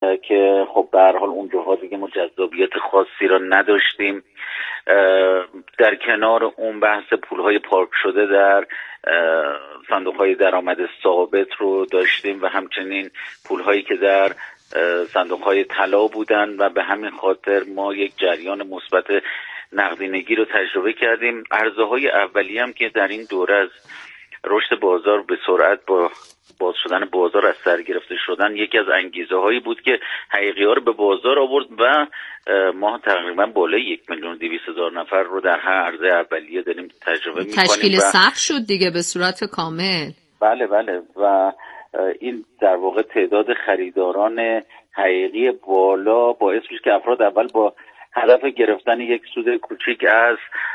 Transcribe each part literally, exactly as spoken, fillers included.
که خب به هر حال اونجاها دیگه ما جذابیت خاصی را نداشتیم. در کنار اون بحث پولهای پارک شده در صندوقهای درآمد ثابت رو داشتیم و همچنین پولهایی که در صندوقهای طلا بودن و به همین خاطر ما یک جریان مثبت نقدینگی رو تجربه کردیم. عرضه‌های اولیه هم که در این دوره از رشد بازار به سرعت با باز شدن بازار از سر گرفته شدن یکی از انگیزه هایی بود که حقیقی ها رو به بازار آورد و ما تقریبا بالای یک میلیون دویست هزار نفر رو در هر عرضه اولیه داریم تجربه میکنیم. تشکیل صف شد دیگه به صورت کامل. بله بله و این در واقع تعداد خریداران حقیقی بالا باعث میشه که افراد اول با هدف گرفتن یک سود کوچیک از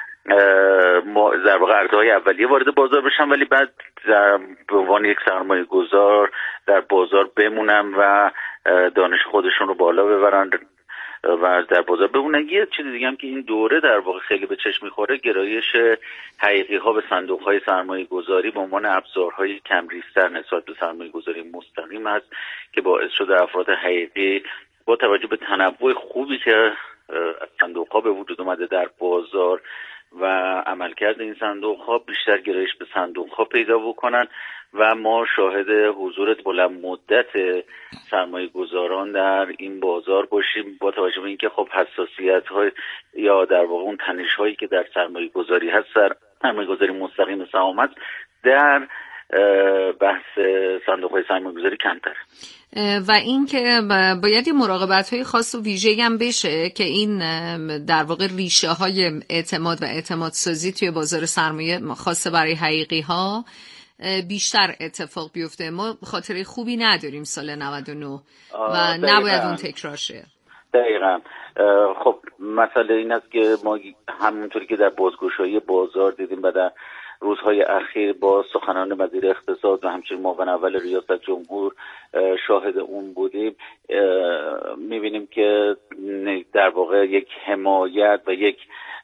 در واقع عرضه‌های اولیه وارد بازار بشن، ولی بعد به عنوان یک سرمایه گذار در بازار بمونن و دانش خودشون رو بالا ببرن و در بازار بمونن. یه چیز دیگه هم که این دوره در واقع خیلی به چشم میخوره گرایش حقیقی ها به صندوق های سرمایه گذاری به عنوان ابزارهای کم ریسک‌تر نسبت به سرمایه گذاری مستقیم است که باعث شده افراد حقیقی با توجه به تنوع خوبی که صندوق ها به وجود اومده در بازار و عملکرد این صندوق ها بیشتر گرایش به صندوق ها پیدا بکنن و ما شاهد حضور بلند مدت سرمایه گذاران در این بازار باشیم، با توجه به اینکه خب حساسیت های یا در واقع اون تنش هایی که در سرمایه گذاری هست، سرمایه گذاری مستقیم سهام هست، در بحث صندوق های سرمایه گذاری کمتر و این که باید یه مراقبت های خاص و ویژه‌ای هم بشه که این در واقع ریشه های اعتماد و اعتماد سازی توی بازار سرمایه خاصه برای حقیقی ها بیشتر اتفاق بیفته. ما خاطره خوبی نداریم سال نود و نه و نباید اون تکرار شه. دقیقاً. خب مسئله این است که ما همونطوری که در بازگشایی بازار دیدیم و در روزهای اخیر با سخنان وزیر اقتصاد و همچنین معاون اول ریاست جمهور شاهد اون بودیم، میبینیم که در واقع یک حمایت و یک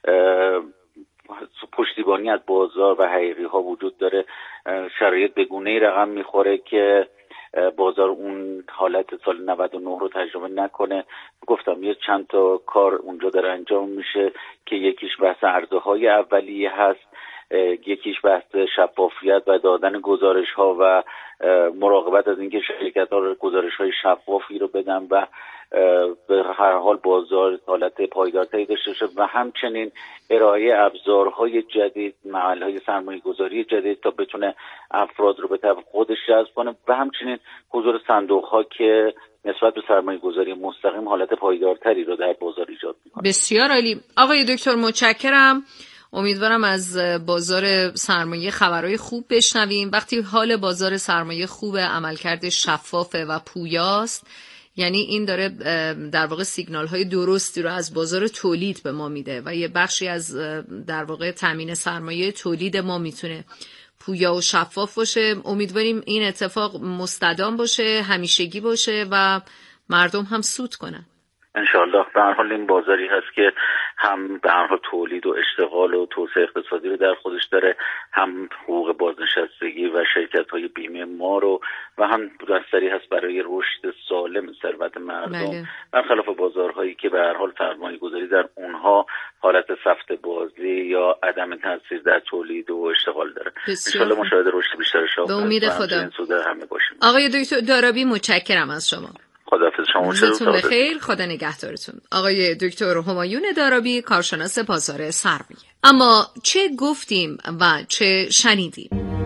پشتیبانی از بازار و حقیقی ها وجود داره. شرایط به گونه‌ای رقم میخوره که بازار اون حالت سال نود و نه رو تجربه نکنه. گفتم یه چند تا کار اونجا داره انجام میشه که یکیش بحث عرضه‌های اولیه هست، یکیش بحث شفافیت و دادن گزارش ها و مراقبت از اینکه شرکت ها گزارش های شفافی رو بدن و به هر حال بازار حالت پایدارتری داشته باشه و همچنین ارائه ابزارهای جدید، محل‌های سرمایه گذاری جدید تا بتونه افراد رو به طرف خودش جذب کنه و همچنین حضور صندوق ها که نسبت به سرمایه گذاری مستقیم حالت پایدارتری رو در بازار ایجاد می‌کنه. بسیار عالی. آقای دکتر متشکرم. امیدوارم از بازار سرمایه خبرهای خوب بشنویم. وقتی حال بازار سرمایه خوب، عملکرد شفافه و پویاست، یعنی این داره در واقع سیگنال های درستی رو از بازار تولید به ما میده و یه بخشی از در واقع تامین سرمایه تولید ما میتونه پویا و شفاف باشه. امیدواریم این اتفاق مستدام باشه، همیشگی باشه و مردم هم سود کنن. انشالله. به هر حال این بازاری هست که هم به هر حال تولید و اشتغال و توسعه اقتصادی رو در خودش داره، هم حقوق بازنشستگی و شرکت‌های بیمه ما رو و هم بستری هست برای رشد سالم ثروت مردم، برخلاف بازارهایی که به هر حال سرمایه‌گذاری در اونها حالت سفت بازی یا عدم تاثیر در تولید و اشتغال داره. انشالله مشاهده رشد بیشتر شاهد به امید خدا. همه باشیم. آقای دکتر دارابی متشکرم از شما. خداحافظ. شما روزتون بخیر. خدا نگهدارتون. آقای دکتر همایون دارابی، کارشناس بازار سرمایه. اما چه گفتیم و چه شنیدیم؟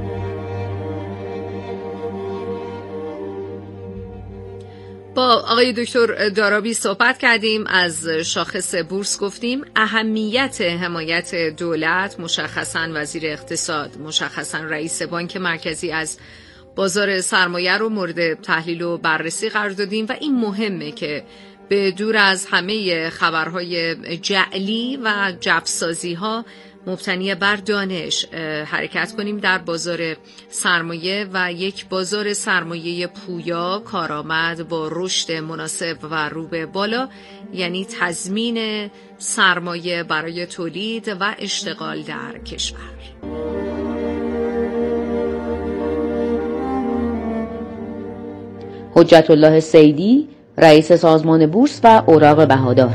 با آقای دکتر دارابی صحبت کردیم، از شاخص بورس گفتیم، اهمیت حمایت دولت، مشخصاً وزیر اقتصاد، مشخصاً رئیس بانک مرکزی از بازار سرمایه رو مورد تحلیل و بررسی قرار دادیم و این مهمه که به دور از همه خبرهای جعلی و جفسازی ها مبتنی بر دانش حرکت کنیم در بازار سرمایه و یک بازار سرمایه پویا، کارآمد، با رشد مناسب و رو به بالا، یعنی تضمین سرمایه برای تولید و اشتغال در کشور. حجت الله صیدی، رئیس سازمان بورس و اوراق بهادار.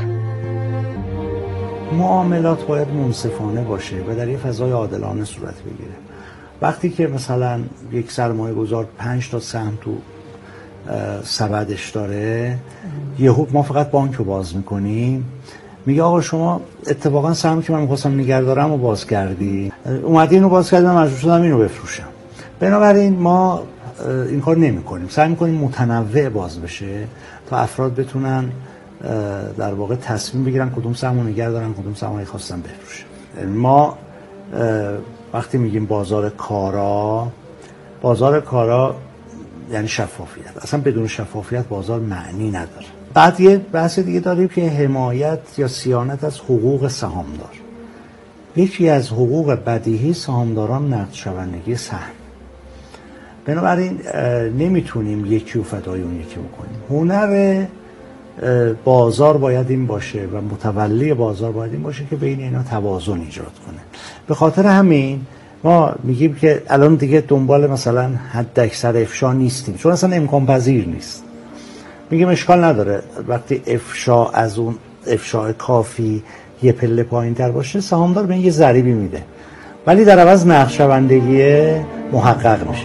معاملات باید منصفانه باشه و در یک فضای عادلانه صورت بگیره. وقتی که مثلا یک سرمایه گذار پنج تا سهم تو سبدش داره، یهو ما فقط بانک رو باز میکنیم، میگه آقا شما اتفاقا سهمی که من میخواستم نگه دارم و باز کردی، اومدی اینو باز کردی، من مجبور شدم اینو بفروشم. بنابراین ما این کار نمی کنیم، سعی میکنیم متنوع باز بشه تا افراد بتونن در واقع تصمیم بگیرن کدوم سهم رو نگه دارن، کدوم سهم رو خواستن بفروشن. ما وقتی میگیم بازار کارا، بازار کارا یعنی شفافیت. اصلا بدون شفافیت بازار معنی نداره. بعد یه بحث دیگه داریم که حمایت یا صیانت از حقوق سهامدار. یکی از حقوق بدیهی سهامداران نقد شوندگی سهم. بنابراین نمیتونیم یکی رو فدای اون یکی بکنیم. هنر بازار باید این باشه و متولی بازار باید این باشه که بین اینا توازن ایجاد کنه. به خاطر همین ما میگیم که الان دیگه دنبال مثلا حد اکثر افشا نیستیم، چون اصلا امکان پذیر نیست. میگیم اشکال نداره وقتی افشا از اون افشاء کافی یه پله پایین تر باشه، سهامدار به این یه ضریبی میده، ولی در عوض نقدشوندگی محقق میشه.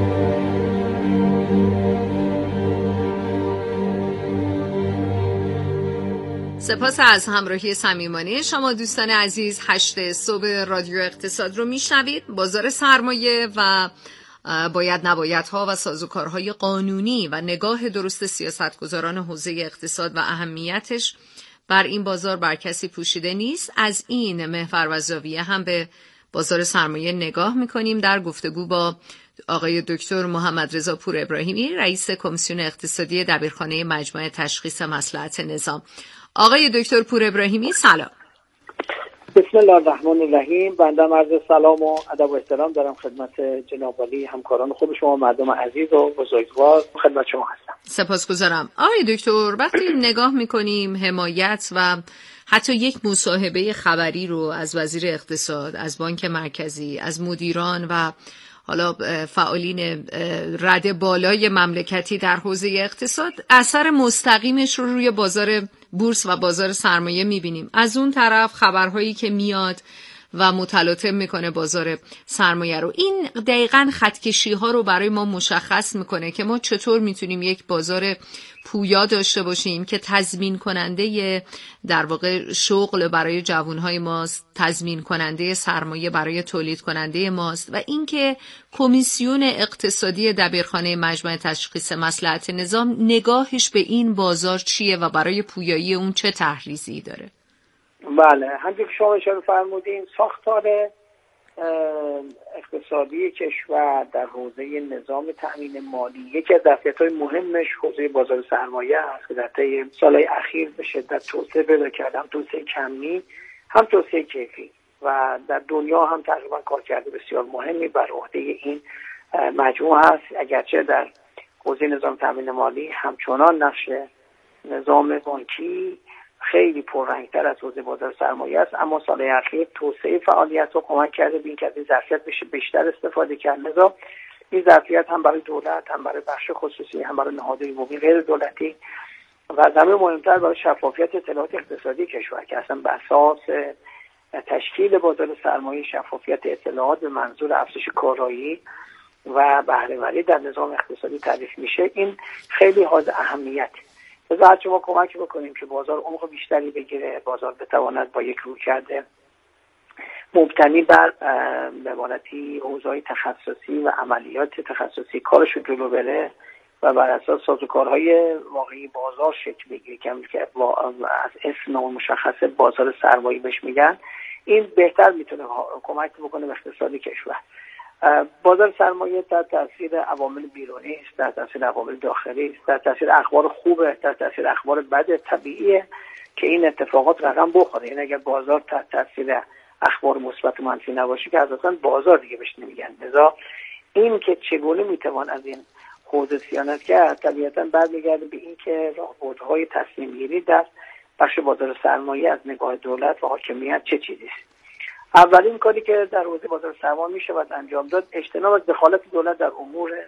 سپاس از همراهی صمیمانه شما دوستان عزیز. هشت صبح رادیو اقتصاد رو میشنوید. بازار سرمایه و باید نبایدها و سازوکارهای قانونی و نگاه درست سیاستگزاران حوزه اقتصاد و اهمیتش بر این بازار بر کسی پوشیده نیست. از این محور و زاویه هم به بازار سرمایه نگاه میکنیم در گفتگو با آقای دکتر محمد رضا پور ابراهیمی، رئیس کمیسیون اقتصادی دبیرخانه مجمع تشخیص مصلحت نظام. آقای دکتر پور ابراهیمی سلام. بسم الله الرحمن الرحیم. بنده عرض سلام و ادب و احترام دارم خدمت جناب عالی همکاران خوب شما، مردم عزیز و بزرگوار، خدمت شما هستم. سپاسگزارم. آقای دکتر، وقتی نگاه میکنیم حمایت و حتی یک مصاحبه خبری رو از وزیر اقتصاد، از بانک مرکزی، از مدیران و حالا فعالین رده بالای مملکتی در حوزه اقتصاد، اثر مستقیمش رو روی بازار بورس و بازار سرمایه میبینیم. از اون طرف خبرهایی که میاد و متلاطم میکنه بازار سرمایه رو، این دقیقاً خطکشی ها رو برای ما مشخص میکنه که ما چطور میتونیم یک بازار پویا داشته باشیم که تضمین کننده در واقع شغل برای جوانهای ماست، تضمین کننده سرمایه برای تولید کننده ماست، و اینکه کمیسیون اقتصادی دبیرخانه مجمع تشخیص مصلحت نظام نگاهش به این بازار چیه و برای پویایی اون چه تحریزی داره؟ بله، همونطور که شما اشاره فرمودین، ساختار اقتصادی کشور در حوزه نظام تأمین مالی یکی از ظرفیت‌های مهمش حوزه بازار سرمایه است که در طی سالهای اخیر به شدت توسعه پیدا کرده، هم توسعه کمی هم توسعه کیفی، و در دنیا هم تقریبا کارکرد بسیار مهمی بر عهده این مجموعه هست. اگرچه در حوزه نظام تأمین مالی همچنان نقش نظام بانکی خیلی پررنگتر از حوزه بازار سرمایه است، اما سالهای اخیر توسعه فعالیت رو کمک کرده به اینکه از این ظرفیت بشه بیشتر استفاده کرد. لذا این ظرفیت هم برای دولت، هم برای بخش خصوصی، هم برای نهادهای عمومی غیر دولتی و از همه مهمتر برای شفافیت اطلاعات اقتصادی کشور که اصلا به اساس تشکیل بازار سرمایه شفافیت اطلاعات به منظور افزایش کارایی و بهره‌وری در نظام اقتصادی تعریف میشه. این خیلی حائز اهمیت. لذا شما کمک بکنیم که بازار عمق بیشتری بگیره، بازار بتواند با یک رویکرد مبتنی بر به عبارتی حوزه‌های تخصصی و عملیات تخصصی کارش رو جلو بره و بر اساس سازوکارهای واقعی بازار شکل بگیره که از اسم مشخص بازار سرمایه بهش میگن. این بهتر میتونه کمک بکنه به اقتصاد کشور. بازار سرمایه در تاثیر عوامل بیرونی است، در تاثیر عوامل داخلی است، در تاثیر اخبار خوبه، در تاثیر اخبار بد، طبیعیه که این اتفاقات رقم بخوره. یعنی اگر بازار تحت تاثیر اخبار مثبت و منفی نباشه که اساساً بازار دیگه بهش نمیگن. لذا این که چگونه میتوان از این حوزه صیانت کرد طبیعتاً برمیگرده به این که راهبردهای تصمیم گیری در بخش بازار سرمایه از نگاه دولت و حاکمیت چه چیزی است. اولین کاری که در حوزه بازار سرمایه میشه باید انجام داد اجتناب از دخالت دولت در امور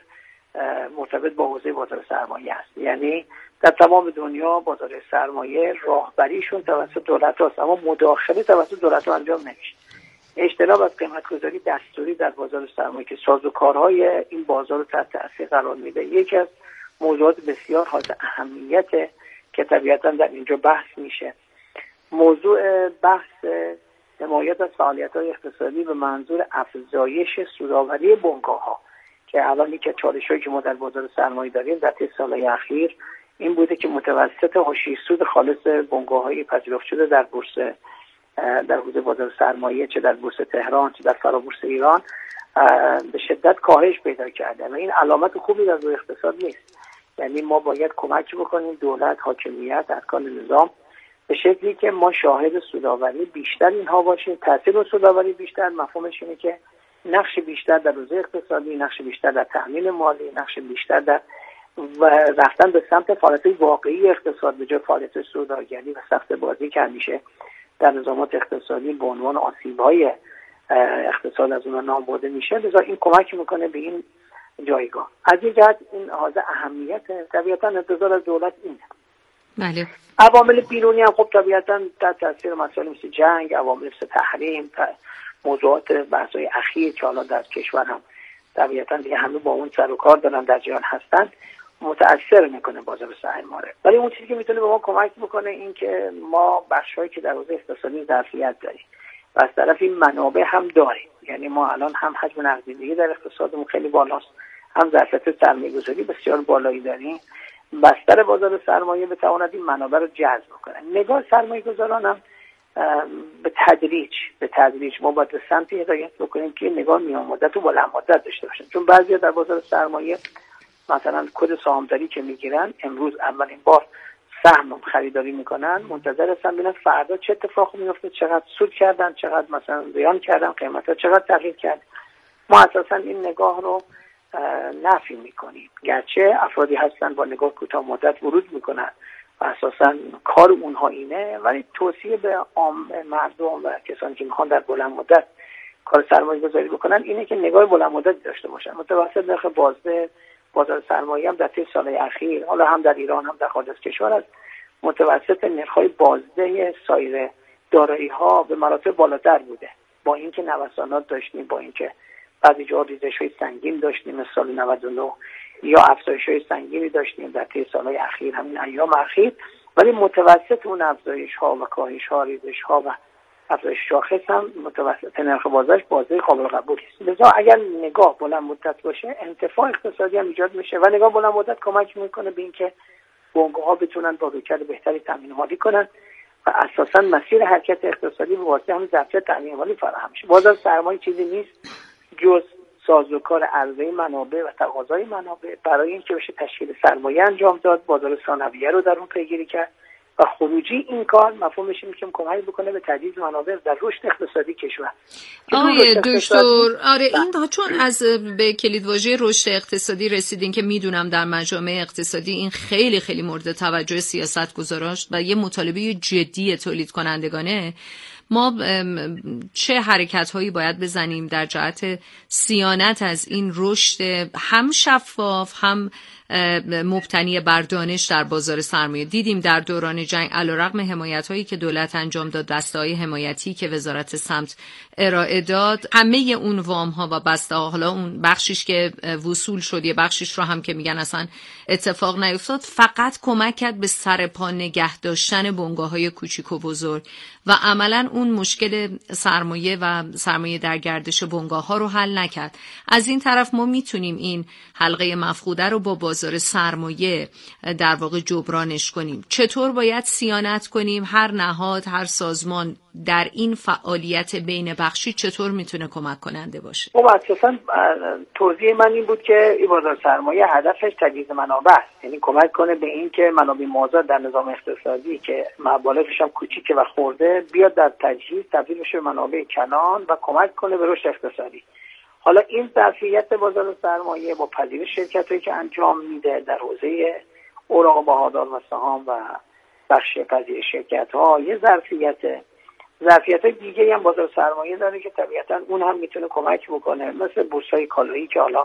مرتبط با حوزه بازار سرمایه است. یعنی در تمام دنیا بازار سرمایه راهبریشون توسط دولت هاست، اما مداخله توسط دولت ها انجام نمیشه. اجتناب از قیمت‌گذاری دستوری در بازار سرمایه که سازوکارهای این بازار رو تحت تاثیر قرار میده، یکی از موضوعات بسیار حائز اهمیت که طبیعتاً در اینجا بحث میشه. موضوع بحث حمایت از فعالیت‌های اقتصادی به منظور افزایش سودآوری بنگاه‌ها که الان یک چالش‌هایی که ما در بازار سرمایه داریم در طی سال‌های اخیر این بوده که متوسط حاشیه سود خالص بنگاه‌های پذیرفته شده در بورس در حوزه بازار سرمایه، چه در بورس تهران چه در فرابورس ایران، به شدت کاهش پیدا کرده و این علامت خوبی در اقتصاد نیست. یعنی ما باید کمک بکنیم دولت، حاکمیت، ارکان نظام به شکلی که ما شاهد سودآوری بیشتر اینها باشیم. تاثیر سودآوری بیشتر مفهومش اینه که نقش بیشتر در حوزه اقتصادی، نقش بیشتر در تامین مالی، نقش بیشتر در و رفتن به سمت فعالیت واقعی اقتصاد به جای فعالیت سوداگری و سخت بازی که همیشه در نظامات اقتصادی به عنوان آسیب‌های اقتصاد از اونها نام برده میشه. لذا این کمک میکنه به این جایگاه. از این جهت این حائز اهمیت طبیعتاً انتظار از دولت اینه. بله. عوامل بیرونی هم خب طبیعتاً در تاثیر مسائل مثل جنگ، عوامل مثل تحریم، موضوعات بحث‌های اخیر که حالا در کشور هم طبیعتاً دیگه همه با اون سر و کار دارن در جهان هستن متأثر میکنه بازار سرمایه. ولی اون چیزی که میتونه به ما کمک بکنه این که ما بخشایی که در حوزه اقتصادی ظرفیت داریم و از طرف این منابع هم داریم. یعنی ما الان هم حجم نقدینگی در اقتصادمون خیلی بالاست، هم ظرفیت سرمایه‌گذاری بسیار بالایی داریم. بستر بازار سرمایه بتواند این منابع رو جذب کنه. نگاه سرمایه‌گذاران هم به تدریج به تدریج ما باید به سمتی هدایت بکنیم که نگاه میان مدت و بلند مدت داشته باشن. چون بعضیا در بازار سرمایه مثلا کد سهامداری که میگیرن امروز اولین بار سهم خریداری میکنن، منتظر هستن ببینن فردا چه اتفاقی میفته، چقدر سود کردن، چقدر مثلا زیان کردن، قیمت‌ها چقدر تغییر کرد. ما اساسا این نگاه رو نفی میکنیم، گرچه افرادی هستن با نگاه کوتاه مدت ورود میکنن و اساسا کار اونها اینه، ولی توصیه به عام مردم و کسانی که میخوان در بلند مدت کار سرمایه گذاری بکنن اینه که نگاه بلند مدت داشته باشن. متوسط نرخ بازده بازار سرمایه هم در طی سال‌های اخیر حالا هم در ایران هم در خارج از کشور از متوسط نرخ‌های بازده سایر دارایی‌ها به مراتب بالاتر بوده، با اینکه نوسانات داشتیم، با اینکه بعضی جاها ریزش‌های سنگین داشتیم مثل سال نود و نه یا افزایش‌های سنگینی داشتیم در طی سال‌های اخیر، همین ایام اخیر، ولی متوسط اون افزایش‌ها و کاهش‌ها، ریزش‌ها و افزایش شاخص هم متوسط نرخ بازارش بازده قابل قبولی است. لذا اگر نگاه بلند مدت باشه انتفاع اقتصادی هم ایجاد میشه و نگاه بلند مدت کمک میکنه به اینکه بنگاه‌ها بتونن با رویکرد بهتری تامین مالی کنن و اساساً مسیر حرکت اقتصادی به واسطه همین ظرفیت تامین مالی فراهم میشه. بازار سرمایه چیزی نیست جز سازوکار عرضه منابع و تقاضای منابع برای اینکه بشه تشکیل سرمایه انجام داد، بازار ثانویه رو در اون پیگیری کرد و خروجی این کار مفهومش اینه که کمک بکنه به تجدید منابع در رشد اقتصادی کشور. آقای دکتر آره این دا چون از به کلیدواژه رشد اقتصادی رسیدین که میدونم در مجامع اقتصادی این خیلی خیلی مورد توجه سیاستگزاران و یه مطالبه جدی تولید کنندگانه، ما چه حرکت هایی باید بزنیم در جهت صیانت از این رشد هم شفاف هم مبتنی بر دانش در بازار سرمایه؟ دیدیم در دوران جنگ علیرغم حمایت هایی که دولت انجام داد، دسته های حمایتی که وزارت سمت ارائه داد، همه اون وام ها و بسته ها، حالا اون بخشیش که وصول شد یه بخشیش رو هم که میگن اصلا اتفاق نیفتاد، فقط کمک کرد به سر پا نگه داشتن بنگاه های کوچیک و بزرگ و عملا اون مشکل سرمایه و سرمایه در گردش بنگاه ها رو حل نکرد. از این طرف ما میتونیم این حلقه مفقوده رو با بازار سرمایه در واقع جبرانش کنیم. چطور باید صیانت کنیم؟ هر نهاد، هر سازمان در این فعالیت بین بخشی چطور میتونه کمک کننده باشه؟ خب اساساً توضیح من این بود که این بازار سرمایه هدفش تجدید منابع است، یعنی کمک کنه به این که منابع مازاد در نظام اقتصادی که مبالغش هم کوچیکه و خورده بیاد در تجهیز تبدیل بشه به منابع کلان و کمک کنه به رشد اقتصادی. حالا این ظرفیت بازار سرمایه با پذیرش شرکتایی که انجام میده در حوزه اوراق بهادار و سهام و بخش پذیرش شرکت‌ها، یه ظرفیت ظرفیت دیگه هم بازار سرمایه داره که طبیعتاً اون هم میتونه کمک بکنه، مثل بورس‌های کالایی که حالا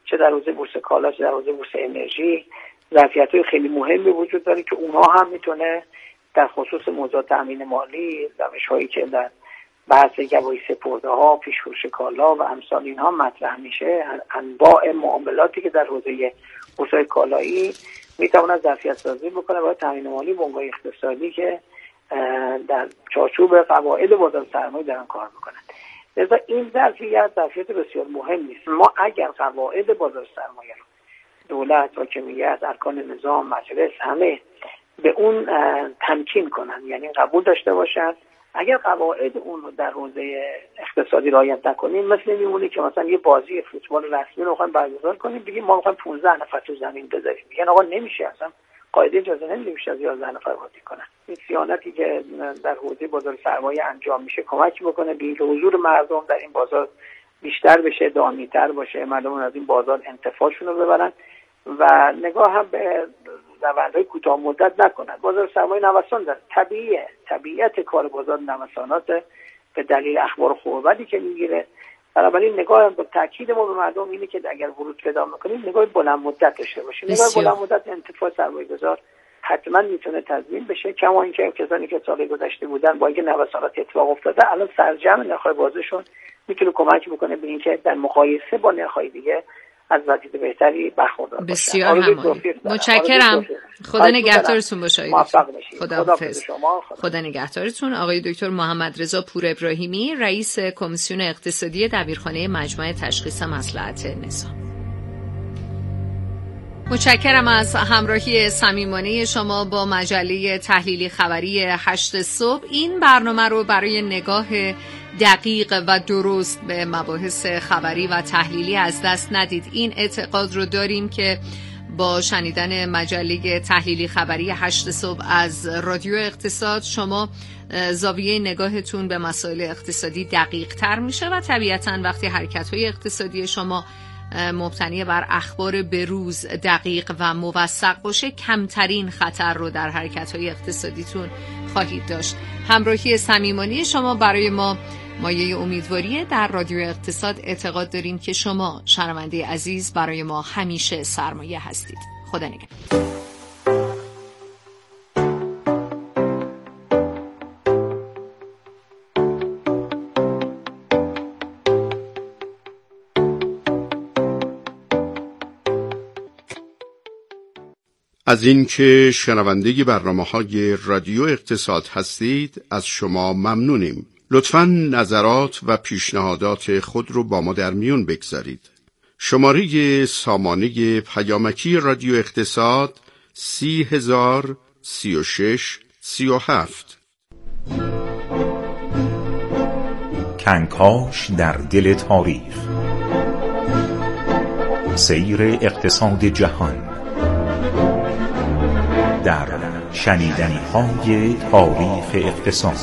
چه در حوزه بورس کالا چه در حوزه بورس انرژی ظرفیت‌های خیلی مهمی وجود داره که اونها هم میتونه در خصوص موضوع تامین مالی، روش‌هایی که در بحث گواهی سپرده‌ها، پیش‌فروش کالا و امثال اینها مطرح میشه، انواع معاملاتی که در حوزه بورس‌های کالایی میتواند ظرفیت سازی بکنه برای تامین مالی به عنوان اقتصادی که در چارچوب قواعد بازار سرمایه دارن کار میکنن. لذا این ظرفیت ظرفیت بسیار مهم نیست. ما اگر قواعد بازار سرمایه رو دولت، حاکمیت، ارکان نظام، مجلس همه به اون تمکین کنن، یعنی قبول داشته باشن، اگر قواعد اون رو در حوزه اقتصادی رعایت نکنیم مثل میمونه که مثلا یه بازی فوتبال رسمی رو می‌خوایم برگزار کنیم، بگیم ما می‌خوایم پانزده نفر تو زمین بذاریم، میگن آقا نمیشه، اصلا قاعده اجازه نمیده از یازده نفر بازی کنن. این صیانتی که در حوزه بازار سرمایه انجام میشه کمک میکنه به اینکه حضور مردم در این بازار بیشتر بشه، دائمی‌تر باشه، مردم از این بازار انتفاعشون رو ببرن و نگاه هم به روندهای کوتاه مدت نکنن. بازار سرمایه نوسان داره، طبیعیه، طبیعت کار بازار نوسانات به دلیل اخبار خوبی که میگیره. بنابراین نگاه با تاکید ما به مردم اینه که اگر ورود پیدا میکنیم نگاه بلند مدت داشته باشیم. نگاه بلند مدت انتفاع سرمایه‌گذار حتما میتونه تضمین بشه، کما اینکه کسانی که سال گذشته بودن با اینکه نوسانات اتفاق افتاده الان سرجم نرخ‌های بازارشون میتونه کمک بکنه به اینکه در مقایسه با نرخ‌های دیگه از وضعیت بهتری برخوردار باشن. بسیار همالی. متشکرم. خدا نگهدارتون باشه. خدا حافظ. خدا نگهدارتون. آقای دکتر محمد رضا پور ابراهیمی، رئیس کمیسیون اقتصادی دبیرخانه مجمع تشخیص مصلحت نظام. متشکرم از همراهی صمیمانه شما با مجله تحلیلی خبری هشت صبح. این برنامه رو برای نگاه دقیق و درست به مباحث خبری و تحلیلی از دست ندید. این اعتقاد رو داریم که با شنیدن مجله تحلیلی خبری هشت صبح از رادیو اقتصاد شما زاویه نگاهتون به مسائل اقتصادی دقیق تر میشه و طبیعتاً وقتی حرکت‌های اقتصادی شما مبتنی بر اخبار بروز دقیق و موثق باشه کمترین خطر رو در حرکت‌های اقتصادیتون خواهید داشت. همراهی صمیمانه شما برای ما مایه امیدواریه. در رادیو اقتصاد اعتقاد داریم که شما شنونده عزیز برای ما همیشه سرمایه هستید. خدا نگهدار. از اینکه شنونده برنامه‌های رادیو اقتصاد هستید از شما ممنونیم. لطفاً نظرات و پیشنهادات خود رو با ما در میون بگذارید. شماره سامانه پیامکی رادیو اقتصاد سی هزار سی و شش سی و هفت. کنکاش در دل تاریخ، سیر اقتصاد جهان در شنیدنی‌های تاریخ اقتصاد.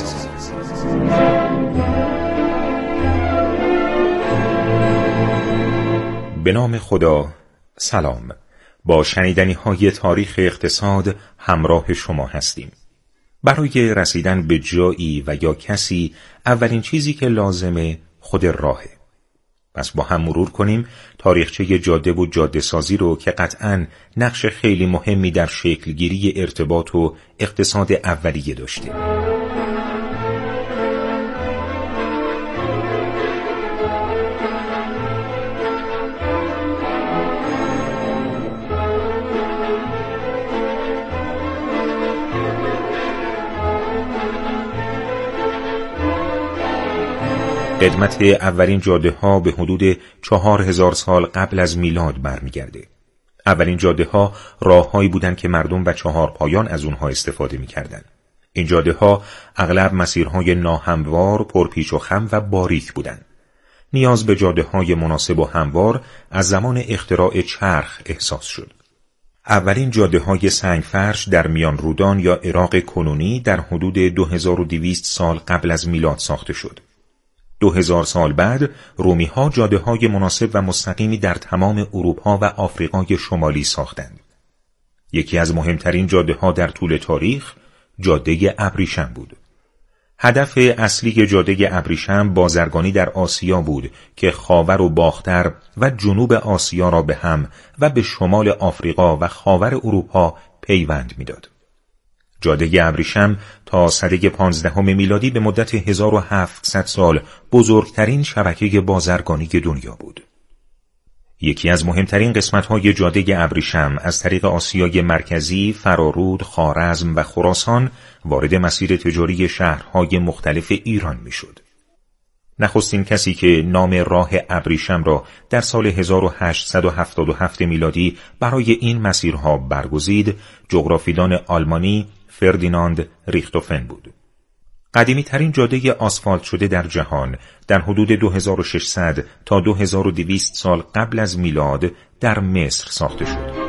به نام خدا. سلام. با شنیدنی‌های تاریخ اقتصاد همراه شما هستیم. برای رسیدن به جایی و یا کسی اولین چیزی که لازمه خود راهه. پس با هم مرور کنیم تاریخچه جاده و جاده سازی رو که قطعاً نقش خیلی مهمی در شکلگیری ارتباط و اقتصاد اولیه داشته. قدمت اولین جاده ها به حدود چهار هزار سال قبل از میلاد برمیگرده. اولین جاده ها راه هایی بودن که مردم و چهار پایان از اونها استفاده میکردن. این جاده ها اغلب مسیرهای ناهموار، پرپیچ و خم و باریک بودن. نیاز به جاده های مناسب و هموار از زمان اختراع چرخ احساس شد. اولین جاده های سنگ فرش در میان رودان یا عراق کنونی در حدود دو هزار و دویست سال قبل از میلاد ساخته شد. دو هزار سال بعد رومی ها جاده های مناسب و مستقیمی در تمام اروپا و آفریقای شمالی ساختند. یکی از مهمترین جاده ها در طول تاریخ جاده ابریشم بود. هدف اصلی جاده ابریشم بازرگانی در آسیا بود که خاور و باختر و جنوب آسیا را به هم و به شمال آفریقا و خاور اروپا پیوند می‌داد. جاده ابریشم تا سده پانزدهم میلادی به مدت هزار و هفتصد سال بزرگترین شبکه بازرگانی دنیا بود. یکی از مهمترین قسمت‌های جاده ابریشم از طریق آسیای مرکزی، فرارود، خوارزم و خراسان وارد مسیر تجاری شهرهای مختلف ایران می‌شد. نخستین کسی که نام راه ابریشم را در سال هزار و هشتصد و هفتاد و هفت میلادی برای این مسیرها برگزید، جغرافیدان آلمانی فردیناند ریختوفن بود. قدیمی ترین جاده آسفالت شده در جهان در حدود دو هزار و ششصد تا دو هزار و دویست سال قبل از میلاد در مصر ساخته شد.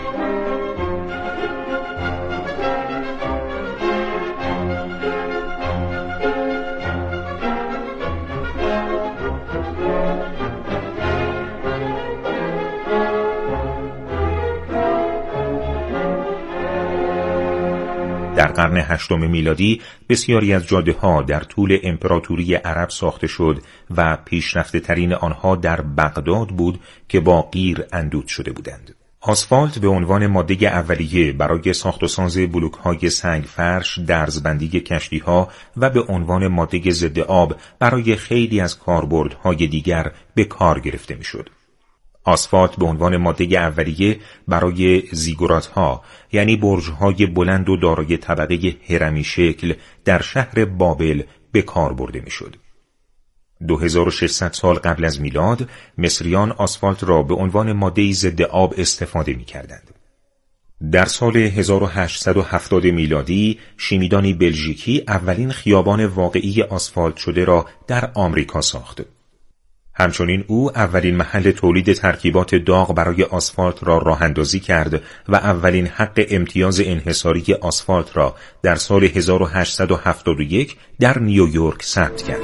در قرن هشتم میلادی بسیاری از جاده‌ها در طول امپراتوری عرب ساخته شد و پیشرفته ترین آنها در بغداد بود که با قیر اندود شده بودند. آسفالت به عنوان ماده اولیه برای ساخت و ساز بلوک‌های سنگ فرش، درزبندی کشتی‌ها و به عنوان ماده ضد آب برای خیلی از کاربردهای دیگر به کار گرفته می‌شد. آسفالت به عنوان ماده اولیه برای زیگورات‌ها یعنی برج‌های بلند و دارای طبقه هرمی شکل در شهر بابل به کار برده می‌شد. دو هزار و ششصد سال قبل از میلاد مصریان آسفالت را به عنوان ماده ضد آب استفاده می‌کردند. در سال هزار و هشتصد و هفتاد میلادی شیمیدانی بلژیکی اولین خیابان واقعی آسفالت شده را در آمریکا ساخت. همچنین او اولین محل تولید ترکیبات داغ برای آسفالت را راه اندازی کرد و اولین حق امتیاز انحصاری آسفالت را در سال هزار و هشتصد و هفتاد و یک در نیویورک ثبت کرد.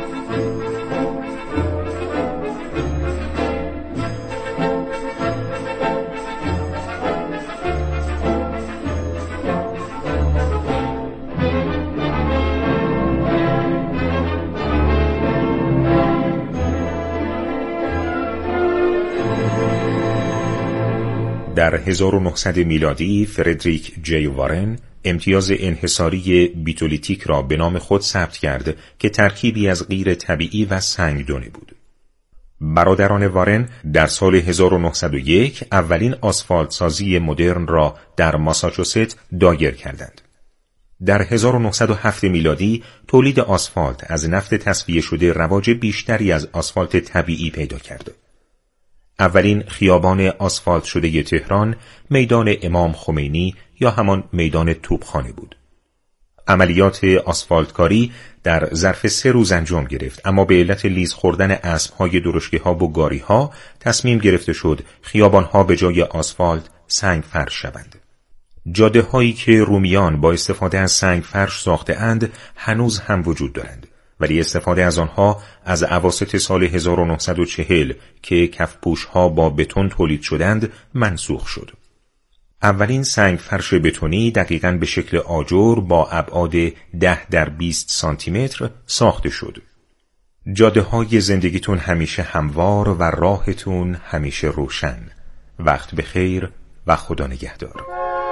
در هزار و نهصد میلادی فردریک جی وارن امتیاز انحصاری بیتولیتیک را به نام خود ثبت کرد که ترکیبی از قیر طبیعی و سنگدانه بود. برادران وارن در سال هزار و نهصد و یک اولین آسفالت سازی مدرن را در ماساچوست دایر کردند. در هزار و نهصد و هفت میلادی تولید آسفالت از نفت تصفیه شده رواج بیشتری از آسفالت طبیعی پیدا کرد. اولین خیابان آسفالت شده تهران میدان امام خمینی یا همان میدان توپخانه بود. عملیات آسفالتکاری در ظرف سه روز انجام گرفت، اما به علت لیز خوردن اسب‌های درشکه‌ها و گاری‌ها تصمیم گرفته شد خیابان‌ها به جای آسفالت سنگ فرش شوند. جاده‌هایی که رومیان با استفاده از سنگ فرش ساخته اند هنوز هم وجود دارند، ولی استفاده از آنها از اواسط سال هزار و نهصد و چهل که کفپوش‌ها با بتون تولید شدند منسوخ شد. اولین سنگ فرش بتونی دقیقاً به شکل آجر با ابعاد ده در بیست سانتی متر ساخته شد. جاده‌های زندگیتون همیشه هموار و راهتون همیشه روشن. وقت بخیر و خدا نگهدار.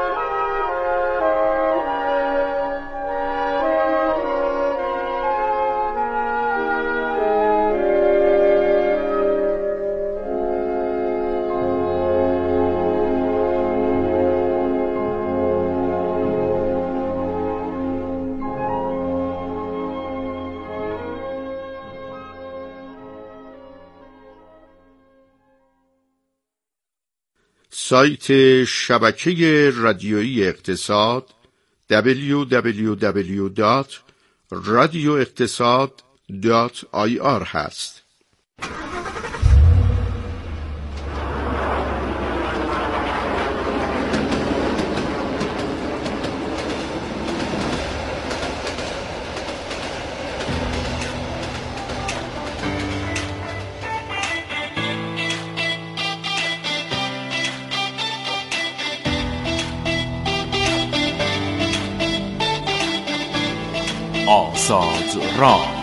سایت شبکه رادیویی اقتصاد دبلیو دبلیو دبلیو دات رادیو اقتصاد دات آی آر هست. آزاد راه.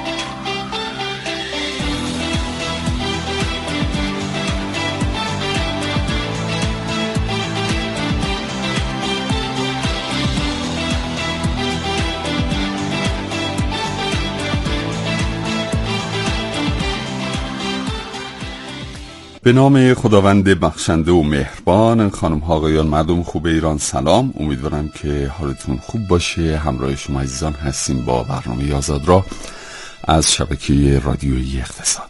به نام خداوند بخشنده و مهربان. خانم ها آقایان، مردم خوب ایران، سلام. امیدوارم که حالتون خوب باشه. همراه شما عزیزان هستیم با برنامه آزاد راه از شبکه رادیویی اقتصاد.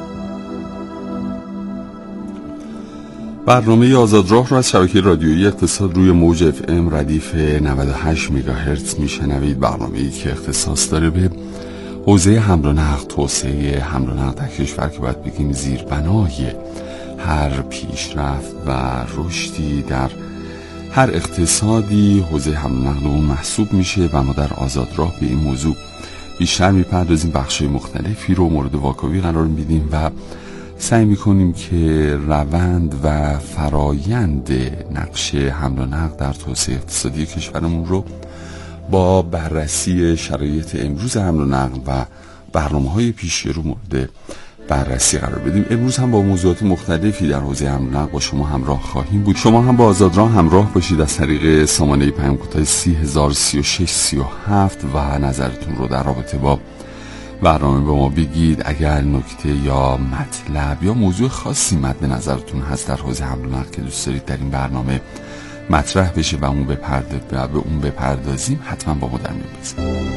برنامه آزاد راه را از شبکه رادیویی اقتصاد روی موج اف ام ردیف نود و هشت مگاهرتز میشنوید. برنامه‌ای که اختصاص داره به حوزه حمل و نقل، توسعه حمل و نقل در کشور که باید بگیم زیربنای هر پیشرفت و رشدی در هر اقتصادی حوزه حمل و نقل اون محسوب میشه و ما در آزاد راه به این موضوع بیشتر میپردازیم. بخش‌های مختلفی رو مورد واکاوی قرار میدیم و سعی میکنیم که روند و فرایند نقش حمل و نقل در توسعه اقتصادی کشورمون رو با بررسی شرایط امروز حمل و نقل و برنامه‌های پیش‌رو رو مورد بررسی قرار بدیم. امروز هم با موضوعات مختلفی در حوزه حمل و نقل با شما همراه خواهیم بود. شما هم با آزاد راه همراه باشید از طریق سامانه پیام کوتاه سی هزار و سی و شش سی و هفت و نظرتون رو در رابطه با برنامه به ما بگید. اگر نکته یا مطلب یا موضوع خاصی مد نظرتون هست در حوزه حمل و نقل که دوست دارید در این برنامه مطرح بشه و اون بپرد... به اون بپردازیم، حتما با ما در میون بذارید.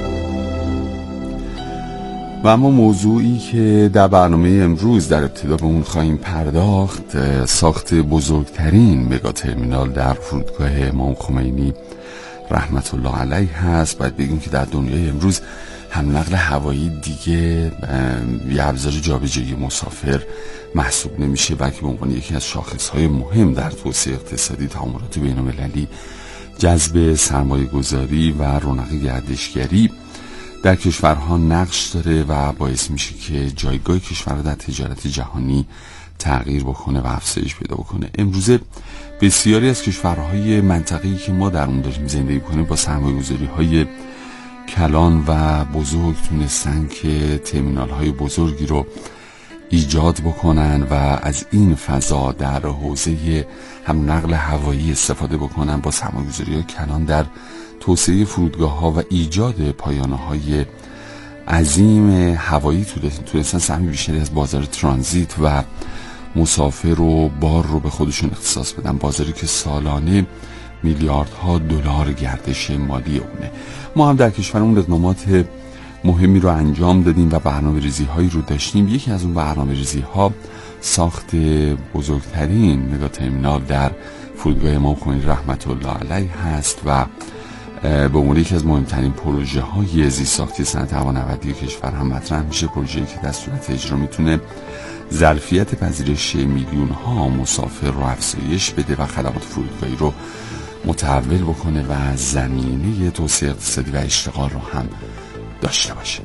و اما موضوعی که در برنامه امروز در ابتدا به اون خواهیم پرداخت ساخت بزرگترین مگا ترمینال در فرودگاه امام خمینی رحمت الله علیه هست. باید بگیم که در دنیای امروز حمل نقل هوایی دیگه یه ابزار جابجایی مسافر محسوب نمیشه، بلکه به عنوان یکی از شاخصهای مهم در توسعه اقتصادی، تعاملات بین‌المللی، جذب سرمایه گذاری و رونق گردشگری در کشورها نقش داره و باعث میشه که جایگاه کشور در تجارت جهانی تغییر بکنه و افزایش پیدا بکنه. امروزه بسیاری از کشورهای منطقه‌ای که ما در اون داریم زندگی کنیم با سرمایه‌گذاری‌های کلان و بزرگ تونستن که ترمینال‌های بزرگی رو ایجاد بکنن و از این فضا در حوزه هم نقل هوایی استفاده بکنن با سرمایه‌گذاری‌های کلان در توسعه فرودگاه‌ها و ایجاد پایانه‌های عظیم هوایی تونستن سهم بیشتری از بازار ترانزیت و مسافر و بار رو به خودشون اختصاص بدن، بازاری که سالانه میلیاردها دلار گردش مالی اونه. ما هم در کشورمون اقدامات مهمی رو انجام دادیم و برنامه‌ریزی هایی رو داشتیم. یکی از اون برنامه‌ریزی ها ساخت بزرگترین مگا ترمینال در فرودگاه امام خمینی رحمت الله علیه هست و به عنوان یکی از مهمترین پروژه های زیرساختی صنعت هوانوردی کشور هم مطرح میشه. پروژه‌ای که در صورت اجرا میتونه ظرفیت پذیرش میلیون ها مسافر رو افزایش بده و خدمات فرودگاهی رو متحول بکنه و زمینه توسعه اقتصادی و اشتغال رو هم داشته باشه.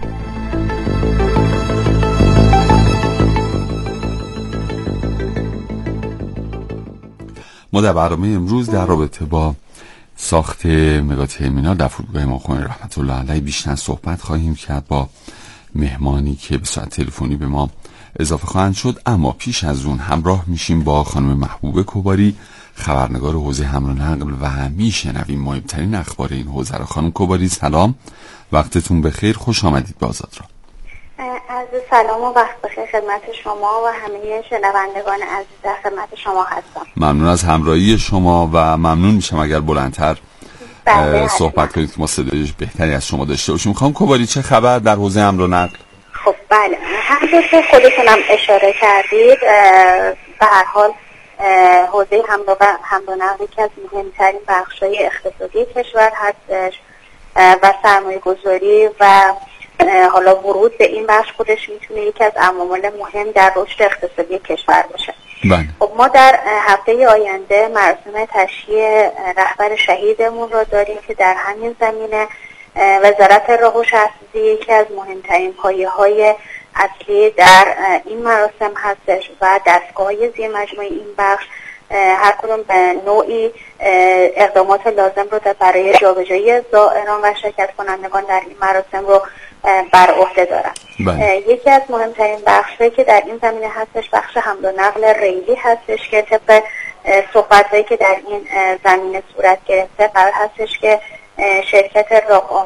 ما در برنامه امروز در رابطه با ساخت مگا ترمینال در فرودگاه امام خمینی رحمت الله علیه بیشتر صحبت خواهیم کرد با مهمانی که به صورت تلفنی به ما اضافه خواهند شد. اما پیش از اون همراه میشیم با خانم محبوبه کوباری، خبرنگار حوزه حمل و نقل و میشنویم مهمترین اخبار این حوزه را. خانم کوباری سلام، وقتتون بخیر، خوش آمدید به آزاد راه. عرض سلام و وقت بخیر خدمت شما و همه شنوندگان عزیز در خدمت شما هستم. ممنون از همراهی شما و ممنون میشم اگر بلندتر صحبت کنید که ما صدای بهتری از شما داشته باشیم. خانم کوباری چه خبر در حوزه حمل و نقل؟ خب بله، همونطور که خودتونم اشاره کردید به هر حال حوزه حمل و حمل و نقل یکی از مهمترین بخش‌های اقتصادی کشور هستش و سرمایه گذاری و حالا ورود به این بخش خودش میتونه یکی از عوامل مهم در رشد اقتصادی کشور باشه. بله. خب ما در هفته آینده مراسم تشییع رهبر شهیدمون رو داریم که در همین زمینه وزارت راه و شهرسازی یکی از مهمترین پایه‌های اصلی در این مراسم هستش و دستگاه‌های زیر مجموعه این بخش هر کدوم به نوعی اقدامات لازم رو برای جابجایی زائران و شرکت کنندگان در این مراسم رو بر عهده دارن. یکی از مهمترین بخش‌هایی که در این زمینه هستش بخش حمل و نقل ریلی هستش که طبق صحبت‌هایی که در این زمینه صورت گرفته قرار هستش که شرکت راه